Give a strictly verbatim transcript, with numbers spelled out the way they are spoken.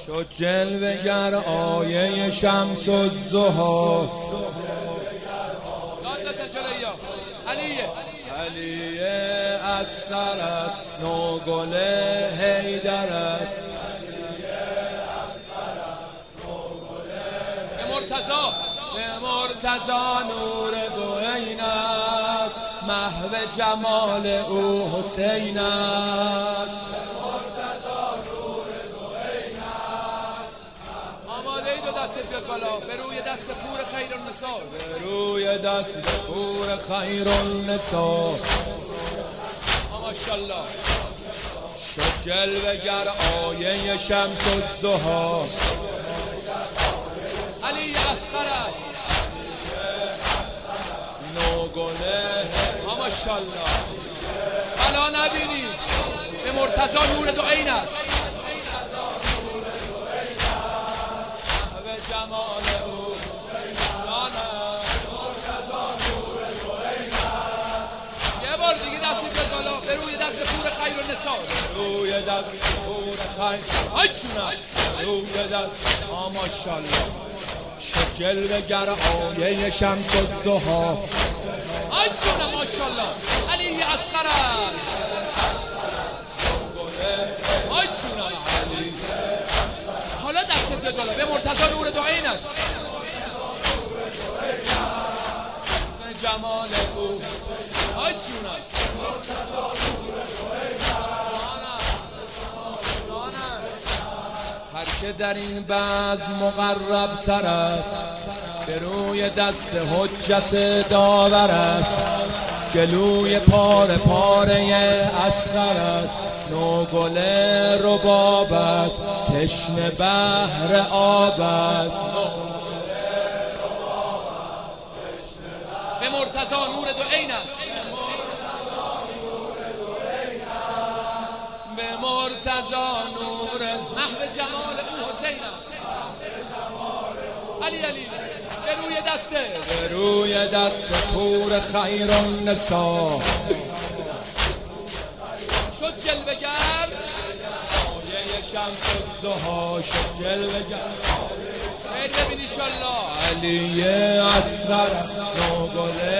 شد جلوه‌گر آیه شمس الضحی علیه علیه اصغر است نوگل حیدر است به مرتضی به مرتضی نور دو عین است محو جمال او حسین است دست بیاد بالا به روی دست پور خیر النساء به روی دست پور خیر النساء ماشاءالله شد جلوه‌گر آیه شمس الضحی علی اصغر است نوگله ماشاءالله حالا نبینی به مرتضی نور دو عین است جمال او یه بار دیگه دستی به بالا به روی دست پور خیر النساء روی دست پور خیر ای چونه روی دست ماشاءالله شد جلوه‌گر آیه شمس الضحی ای چونه ماشاءالله علی اصغر ای چونه علی حالا دست به بالا به مرتضی نور دو عین است به جمال او آی چونه هر که در این بزم مقرب تر است به روی دست حجت داور است گلوی پاره پاره اصغر است نوگل رباب است تشنه بحر آب است به مرتضی نور دو عین است به مرتضی نور محو جمال او حسین است علی علی به روی دسته به روی دست پور خیر النساء شد جلوه‌گر آیه شمس الضحی شد جلوه‌گر خیر ببین انشالله علی اصغر نوگل